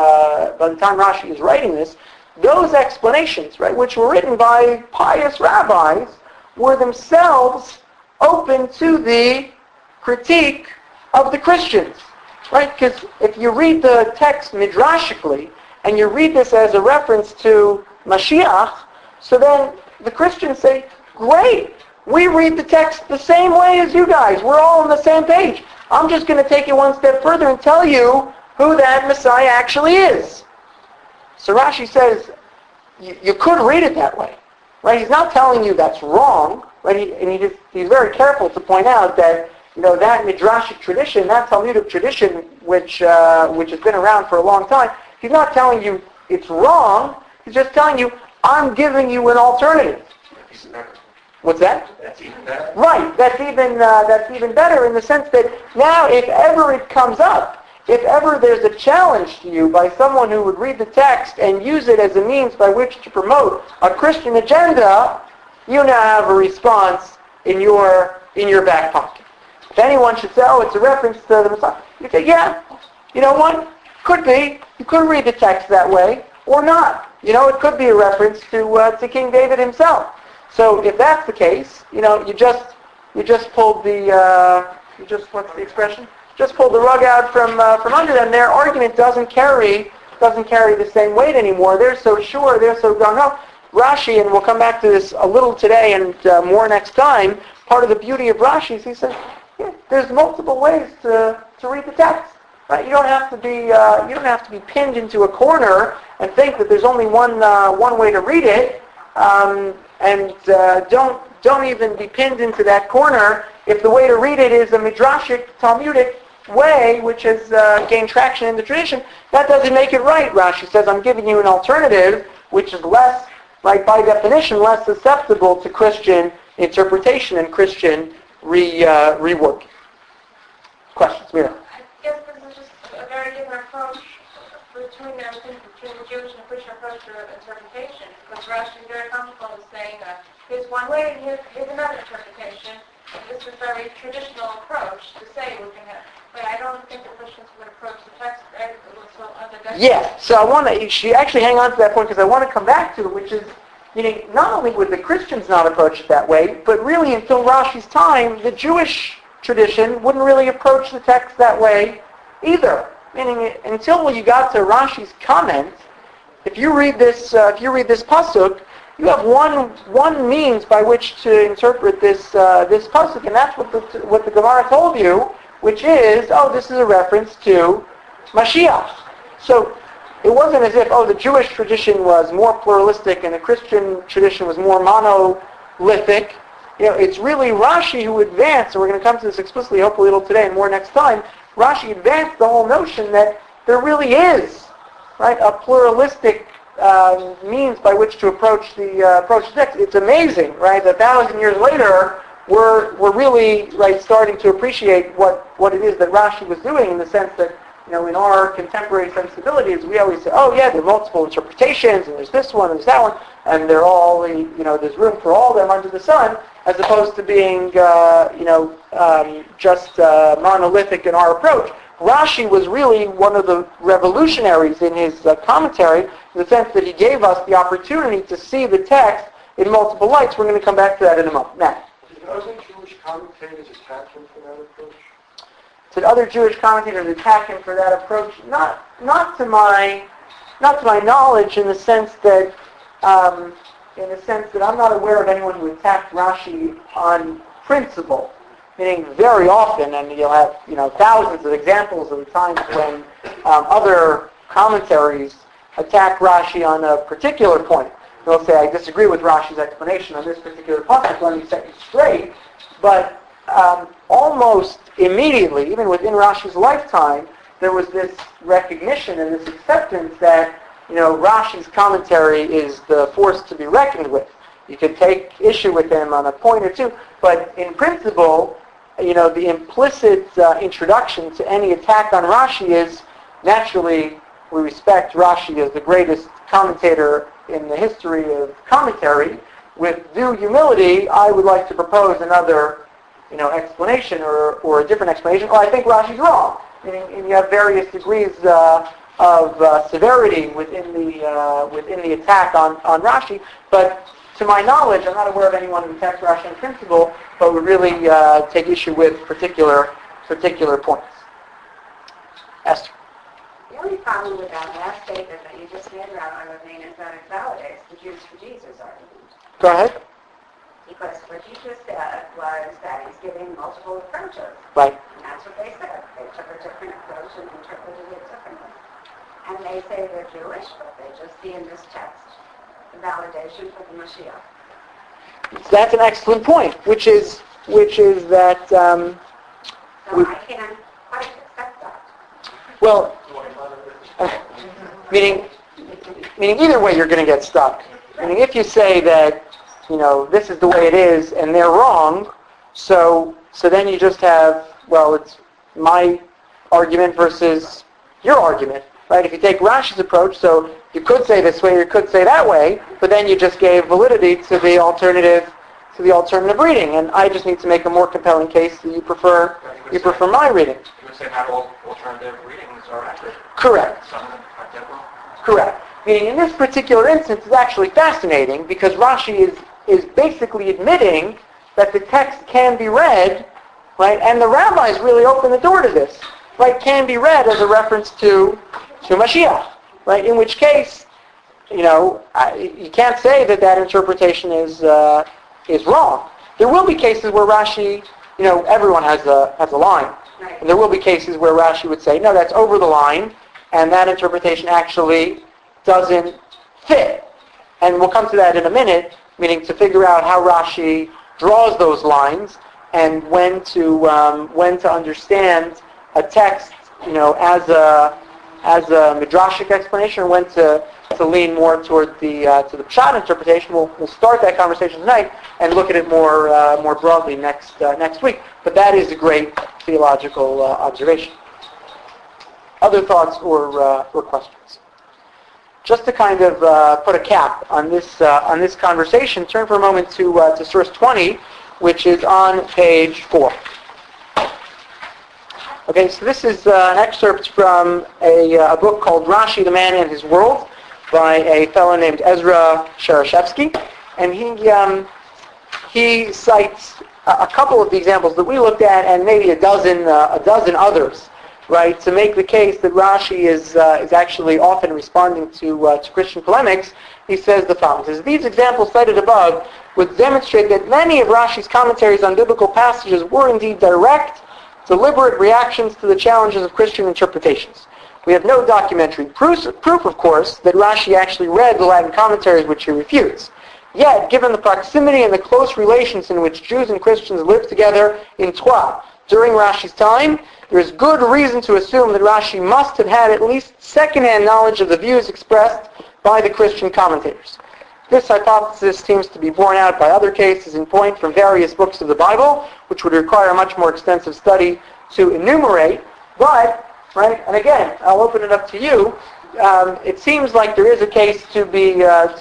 S1: is writing this, those explanations, right, which were written by pious rabbis, were themselves open to the critique of the Christians, right? Because if you read the text midrashically and you read this as a reference to Mashiach, so then the Christians say, great, we read the text the same way as you guys. We're all on the same page. I'm just going to take it one step further and tell you who that Messiah actually is. So Rashi says, you could read it that way, right? He's not telling you that's wrong, right? He's very careful to point out that, that midrashic tradition, that Talmudic tradition, which has been around for a long time, he's not telling you it's wrong. He's just telling you, I'm giving you an alternative. What's that?
S5: That's even better.
S1: Right. That's even better in the sense that now, if ever it comes up, if ever there's a challenge to you by someone who would read the text and use it as a means by which to promote a Christian agenda, you now have a response in your back pocket. If anyone should say, oh, it's a reference to the Messiah, you say, yeah, you know what? Could be. You could read the text that way, or not. It could be a reference to King David himself. So if that's the case, you just pulled what's the expression? Just pulled the rug out from under them. Their argument doesn't carry the same weight anymore. They're so sure, they're so gung-ho. Rashi, and we'll come back to this a little today and more next time, part of the beauty of Rashi is he says, yeah, there's multiple ways to read the text. Right? You don't have to be pinned into a corner and think that there's only one way to read it. Don't even be pinned into that corner if the way to read it is a midrashic, Talmudic way, which has gained traction in the tradition. That doesn't make it right. Rashi says, I'm giving you an alternative, which is less, like by definition, less susceptible to Christian interpretation and Christian reworking. Questions?
S6: I guess this is just a very different approach between the Jewish and Christian approach to interpretation. Because Rashi is very comfortable with saying that here's one way and here's another interpretation. And this is a very traditional approach to say we can have. But I don't think the Christians would approach the text under that.
S1: Yeah, so I want to actually hang on to that point because I want to come back to it, which is, meaning not only would the Christians not approach it that way, but really until Rashi's time, the Jewish tradition wouldn't really approach the text that way either. Meaning until you got to Rashi's comment, if you read this pasuk, you have one means by which to interpret this pasuk, and that's what the Gemara told you, which is, this is a reference to Mashiach. So it wasn't as if, the Jewish tradition was more pluralistic and the Christian tradition was more monolithic. It's really Rashi who advanced, and we're going to come to this explicitly, hopefully a little today and more next time. Rashi advanced the whole notion that there really is, right, a pluralistic means by which to approach the text. It's amazing, right? 1,000 years later, we're really starting to appreciate what it is that Rashi was doing, in the sense that in our contemporary sensibilities, we always say, there are multiple interpretations, and there's this one and there's that one, and they're all there's room for all of them under the sun, as opposed to being just monolithic in our approach. Rashi was really one of the revolutionaries in his commentary, in the sense that he gave us the opportunity to see the text in multiple lights. We're going to come back to that in a moment. Now,
S7: Did other Jewish commentators attack him for that approach?
S1: did other Jewish commentators attack him for that approach? Not to my knowledge, in the sense that I'm not aware of anyone who attacked Rashi on principle. Meaning, very often, and you'll have thousands of examples of the times when other commentaries attack Rashi on a particular point. They'll say, I disagree with Rashi's explanation on this particular passage, let me set you straight. But almost immediately, even within Rashi's lifetime, there was this recognition and this acceptance that Rashi's commentary is the force to be reckoned with. You could take issue with him on a point or two, but in principle, the implicit introduction to any attack on Rashi is, naturally, we respect Rashi as the greatest commentator in the history of commentary. With due humility, I would like to propose another explanation or a different explanation. Well, I think Rashi's wrong. And you have various degrees of severity within the attack on Rashi. But to my knowledge, I'm not aware of anyone who attacks Rashi in principle, but would really take issue with particular points. Esther.
S8: The only problem with that last statement that you just made, Rabbi Levine, is that it validates the Jews for Jesus argument.
S1: Go ahead.
S8: Because what you just said was that he's giving multiple approaches.
S1: Right.
S8: And that's what they said. They took a different approach and interpreted it differently. And they say they're Jewish, but they just see in this text the validation for the Mashiach.
S1: That's an excellent point, which is that...
S8: So I can't quite accept that.
S1: Well, meaning either way you're going to get stuck. Meaning if you say that, this is the way it is and they're wrong, so then you just have, it's my argument versus your argument, right? If you take Rashi's approach, so you could say this way or you could say that way, but then you just gave validity to the alternative reading, and I just need to make a more compelling case that you prefer my reading.
S9: You would say not all alternative readings are accurate.
S1: Correct.
S9: Some of them are different.
S1: Correct. Meaning in this particular instance, it's actually fascinating because Rashi is basically admitting that the text can be read, right? And the rabbis really open the door to this, right? Can be read as a reference to Mashiach, right? In which case, you can't say that interpretation is wrong. There will be cases where Rashi, everyone has a line, and there will be cases where Rashi would say, no, that's over the line, and that interpretation actually doesn't fit. And we'll come to that in a minute, meaning to figure out how Rashi draws those lines and when to understand a text, as a midrashic explanation, or when to lean more toward the pshat interpretation. We'll start that conversation tonight and look at it more broadly next week. But that is a great theological observation. Other thoughts or questions? Just to kind of put a cap on this conversation, turn for a moment to source 20, which is on page 4. Okay, so this is an excerpt from a book called Rashi, the Man and His World, by a fellow named Ezra Sharashevsky, and he cites a couple of the examples that we looked at, and maybe a dozen others, right, to make the case that Rashi is actually often responding to Christian polemics. He says the following: he says, these examples cited above would demonstrate that many of Rashi's commentaries on biblical passages were indeed direct, deliberate reactions to the challenges of Christian interpretations. We have no documentary proof, of course, that Rashi actually read the Latin commentaries which he refutes. Yet, given the proximity and the close relations in which Jews and Christians lived together in Troyes during Rashi's time, there is good reason to assume that Rashi must have had at least second-hand knowledge of the views expressed by the Christian commentators. This hypothesis seems to be borne out by other cases in point from various books of the Bible, which would require a much more extensive study to enumerate. But, right, and again, I'll open it up to you. It seems like there is a case to be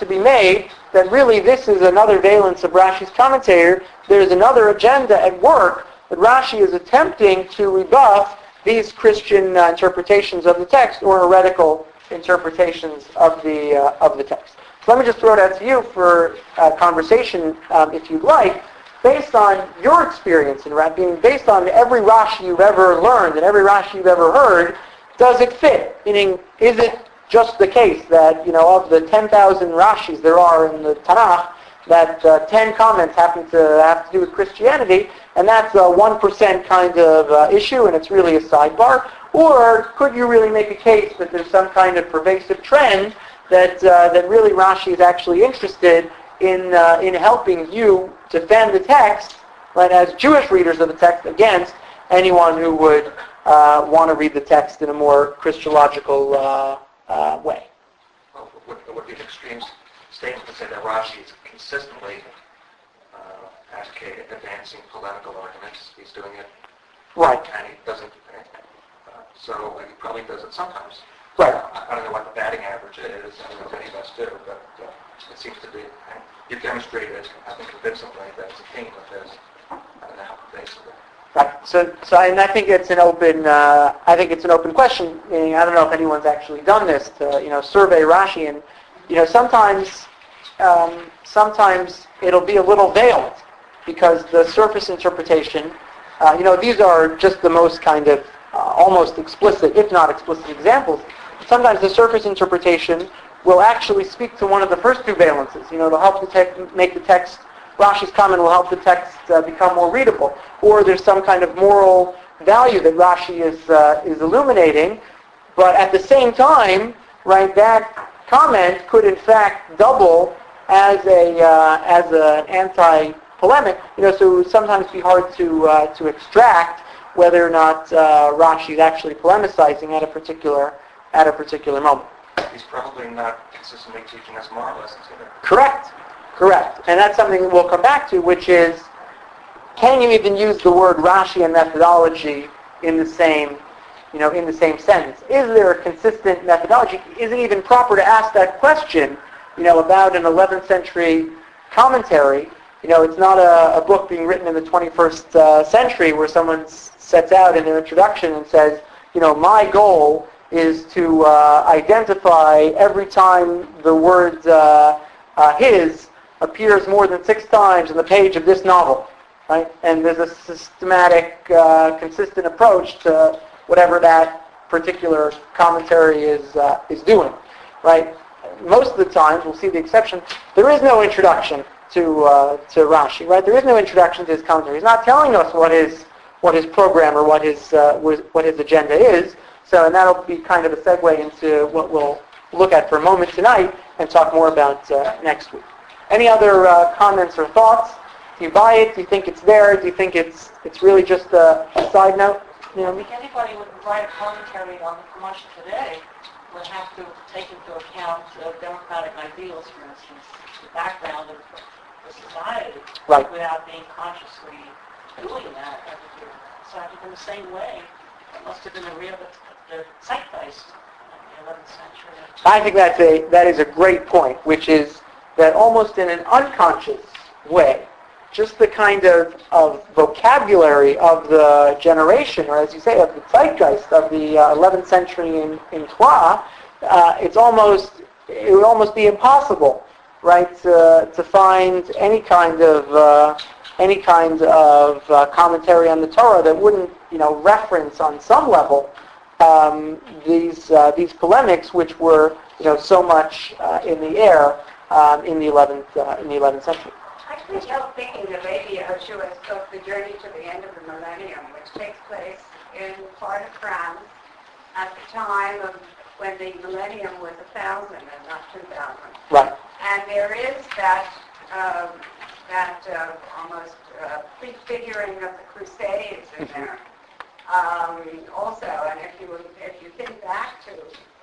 S1: made that really this is another valence of Rashi's commentator. There's another agenda at work that Rashi is attempting to rebuff these Christian interpretations of the text, or heretical interpretations of the text. So let me just throw it out to you for conversation, if you'd like, based on your experience in Rashi, based on every Rashi you've ever learned and every Rashi you've ever heard. Does it fit? Meaning, is it just the case that, of the 10,000 Rashis there are in the Tanakh, that 10 comments happen to have to do with Christianity, and that's a 1% kind of issue, and it's really a sidebar? Or could you really make a case that there's some kind of pervasive trend that really Rashi is actually interested in helping you defend the text, right, as Jewish readers of the text, against anyone who would want to read the text in a more Christological way?
S9: Well, would be an extreme statement to say that Rashi is consistently advancing polemical arguments. He's doing it,
S1: right,
S9: and he doesn't. So he probably does it sometimes.
S1: Right.
S9: I don't know what the batting average is. I don't know if any of us do, but it seems to be. You've demonstrated, I think, convincingly that it's a theme of his, now basically.
S1: Right. So, and I think it's an open. I think it's an open question. Meaning, I don't know if anyone's actually done this to, survey Rashi, and sometimes it'll be a little veiled because the surface interpretation. These are just the most kind of almost explicit, if not explicit, examples. Sometimes the surface interpretation will actually speak to one of the first two valences. To help make the text. Rashi's comment will help the text become more readable, or there's some kind of moral value that Rashi is illuminating, but at the same time, right, that comment could in fact double as an anti-polemic. So it would sometimes be hard to extract whether or not Rashi is actually polemicizing at a particular moment.
S9: He's probably not consistently teaching us moral lessons either. Correct.
S1: And that's something that we'll come back to, which is, can you even use the word Rashi and methodology in the same sentence? Is there a consistent methodology? Is it even proper to ask that question, about an 11th century commentary? It's not a book being written in the 21st century where someone sets out in their introduction and says, my goal is to identify every time the word his appears more than 6 times in the page of this novel, right? And there's a systematic, consistent approach to whatever that particular commentary is doing, right? Most of the times, we'll see the exception, there is no introduction to Rashi, right? There is no introduction to his commentary. He's not telling us what his program or what his agenda is. So, and that'll be kind of a segue into what we'll look at for a moment tonight and talk more about next week. Any other comments or thoughts? Do you buy it? Do you think it's there? Do you think it's really just a side note?
S10: I think anybody who would write a commentary on the promotion today would have to take into account democratic ideals, for instance, the background of the society,
S1: Right.
S10: without being consciously doing that. So I think in the same way, it must have been the zeitgeist of the 11th century.
S1: I think that is a great point, which is that almost in an unconscious way, just the kind of vocabulary of the generation, or as you say, of the zeitgeist of the 11th century in Troyes, it would almost be impossible, right, to find any kind of commentary on the Torah that wouldn't, reference on some level these polemics, which were, so much in the air in the 11th century.
S8: I couldn't help thinking of A.B. Yehoshua's book, The Journey to the End of the Millennium, which takes place in part of France at the time of when the millennium was 1,000 and not 2,000.
S1: Right.
S8: And there is that almost prefiguring of the Crusades in there. Also, and if you think back to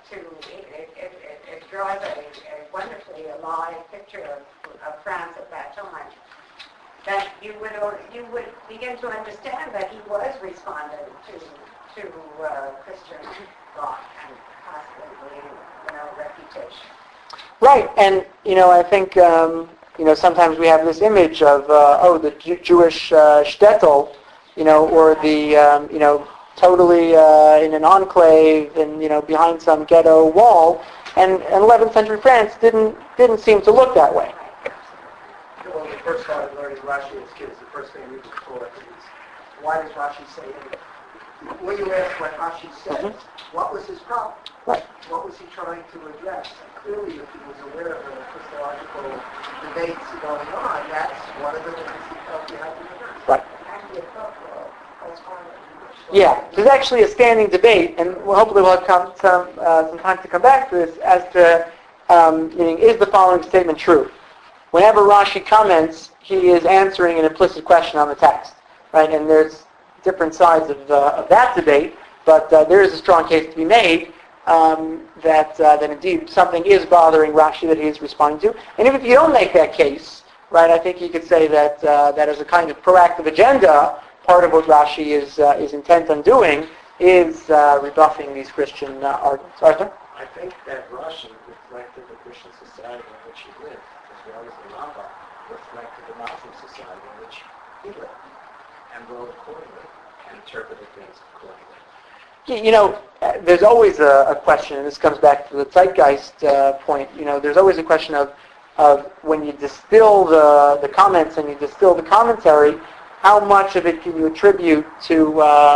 S8: it draws a wonderfully alive picture of France at that time. That you would begin to understand that he was responding to Christian thought and possibly reputation.
S1: Right, and I think sometimes we have this image of the Jewish shtetl, or the totally in an enclave and behind some ghetto wall, and 11th century France didn't seem to look that way.
S3: When we first started learning Rashi as kids, the first thing we were taught is, why does Rashi say anything? When you ask what Rashi says, what was his problem?
S1: Right.
S3: What was he trying to address? And clearly, if he was aware of the Christological debates going on, that's one of the things he felt he had to address.
S1: Right.
S8: Actually, it felt
S1: Yeah, there's actually a standing debate, and hopefully we'll have some time to come back to this, as to, meaning, is the following statement true? Whenever Rashi comments, he is answering an implicit question on the text, right? And there's different sides of that debate, but there is a strong case to be made that indeed something is bothering Rashi that he is responding to. And even if you don't make that case, right, I think you could say that that is a kind of proactive agenda. Part of what Rashi is intent on doing is rebuffing these Christian arguments. Arthur?
S11: I think that Rashi reflected the Christian society in which he lived, as well as the Rambam reflected the Muslim society in which he lived, and wrote accordingly, and interpreted things accordingly.
S1: There's always a question, and this comes back to the zeitgeist point. There's always a question of when you distill the comments and you distill the commentary, how much of it can you attribute to,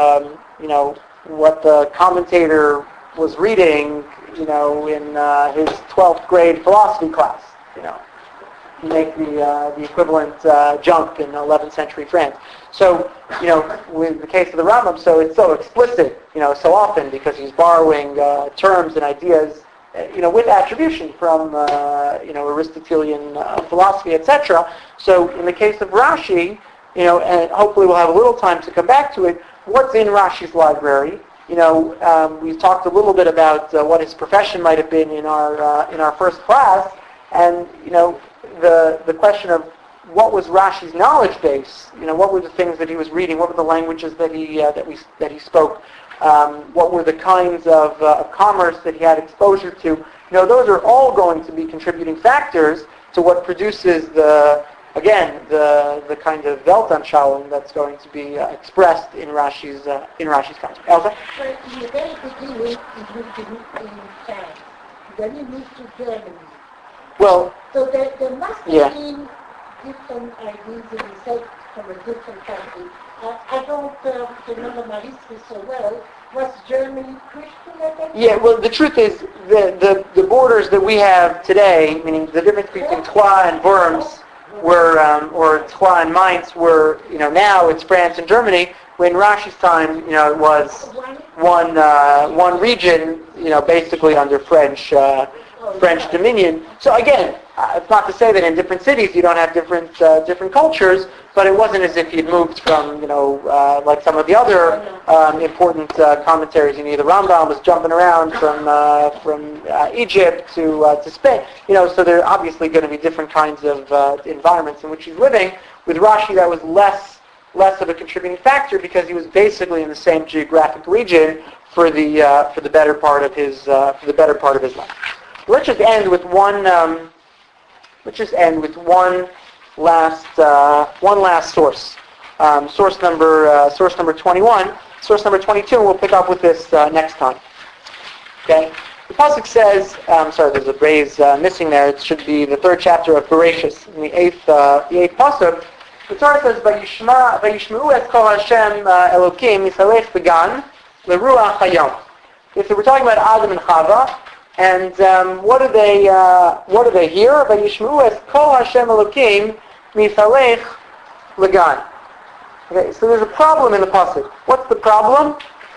S1: what the commentator was reading, in his 12th grade philosophy class, You make the equivalent jump in 11th century France. So, with the case of the Rambam, so it's so explicit, so often because he's borrowing terms and ideas, with attribution from, Aristotelian philosophy, etc. So, in the case of Rashi, and hopefully we'll have a little time to come back to it, what's in Rashi's library? We've talked a little bit about what his profession might have been in our first class, and the question of what was Rashi's knowledge base? What were the things that he was reading? What were the languages that he spoke? What were the kinds of commerce that he had exposure to? Those are all going to be contributing factors to what produces the kind of Weltanschauung that's going to be expressed in Rashi's concept. Elsa?
S12: But in the very beginning, it lived in France. Then he moved to Germany.
S1: Well,
S12: so there must have been different ideas in the set from a different country. I don't remember my history so well. Was Germany Christian at that time?
S1: Yeah, well, the truth is, the borders that we have today, meaning the difference between Troyes and Worms, or Troyes and Mainz were, now it's France and Germany. When Rashi's time, it was one region, basically under French French dominion. So again, it's not to say that in different cities you don't have different cultures, but it wasn't as if you'd moved from, like some of the other important commentaries. The Rambam was jumping around from Egypt to Spain. So there are obviously going to be different kinds of environments in which he's living. With Rashi, that was less of a contributing factor because he was basically in the same geographic region for the better part of his life. Let's just end with one last source. Source number 21. Source number 22, and we'll pick up with this next time. Okay. The pasuk says, there's a phrase missing there. It should be the 3rd chapter of Bereshis, in the 8th pasuk. The Torah says, "Vayishmeu es kol Hashem Elokim misalech began leruach hayom." Okay, so we're talking about Adam and Chava, and what do they hear? "Vayishmeu es kol Hashem Elokim misalech legan." Okay, so there's a problem in the pasuk. What's the problem?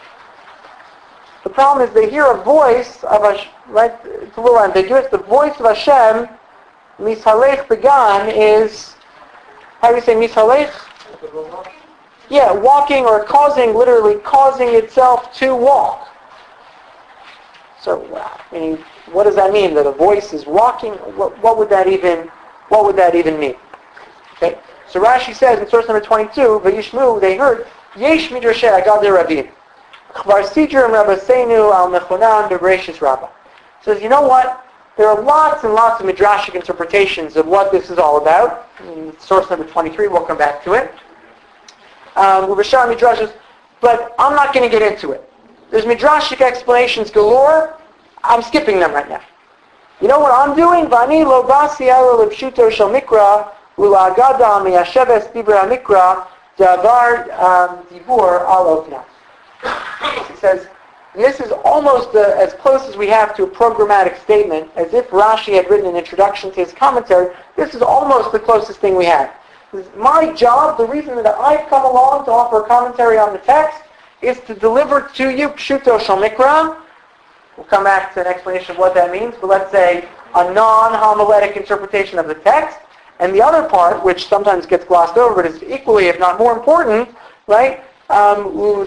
S1: The problem is they hear a voice of Hashem, right? It's a little ambiguous. The voice of Hashem, misalech began, is, how do you say misalech? Yeah, walking or literally causing itself to walk. So, what does that mean? That a voice is walking? What would that even mean? Okay. So Rashi says in source number 22, "Vayishmu," they heard, "Yesh midrashei agad rabim, chvar sidrim rabbeinu al mechonan bereishis rabbah." Says, you know what? There are lots and lots of midrashic interpretations of what this is all about. In source number 23, we'll come back to it. Rishon midrashos, but I'm not going to get into it. There's midrashic explanations galore. I'm skipping them right now. You know what I'm doing? Vani lo basi elo lebshuto shel mikra ula agada miyasheves dibur hamikra davar dibur al ofna. He says, and this is almost as close as we have to a programmatic statement, as if Rashi had written an introduction to his commentary. This is almost the closest thing we have. My job, the reason that I've come along to offer a commentary on the text, is to deliver to you pshuto shel mikra. We'll come back to an explanation of what that means, but let's say a non-homiletic interpretation of the text. And the other part, which sometimes gets glossed over, but is equally, if not more important, right? To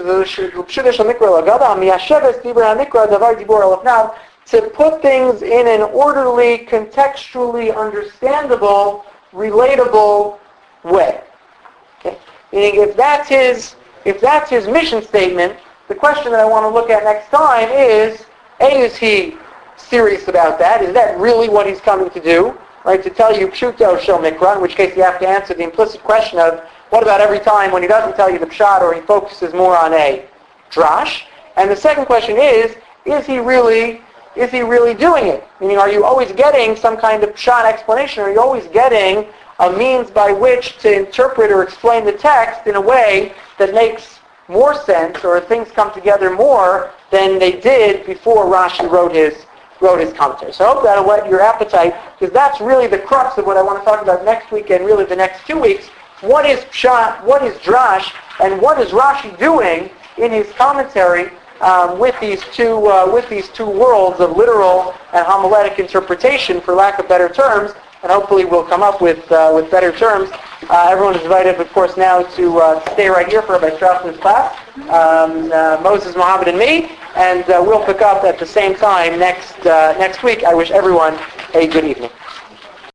S1: put things in an orderly, contextually understandable, relatable way. Okay? Meaning, if that's his mission statement, the question that I want to look at next time is, is he serious about that? Is that really what he's coming to do? Right? To tell you pshuto shel mikra, in which case you have to answer the implicit question of, what about every time when he doesn't tell you the pshat or he focuses more on a drash? And the second question is he really doing it? Meaning, are you always getting some kind of pshat explanation? Are you always getting a means by which to interpret or explain the text in a way that makes more sense, or things come together more than they did before Rashi wrote his commentary? So I hope that'll whet your appetite, because that's really the crux of what I want to talk about next week and really the next 2 weeks. What is pshat, what is drash, and what is Rashi doing in his commentary with these two worlds of literal and homiletic interpretation, for lack of better terms, and hopefully we'll come up with better terms. Everyone is invited, of course, now to stay right here for Rabbi Straussman's class, Moses, Mohammed, and me, and we'll pick up at the same time next week. I wish everyone a good evening.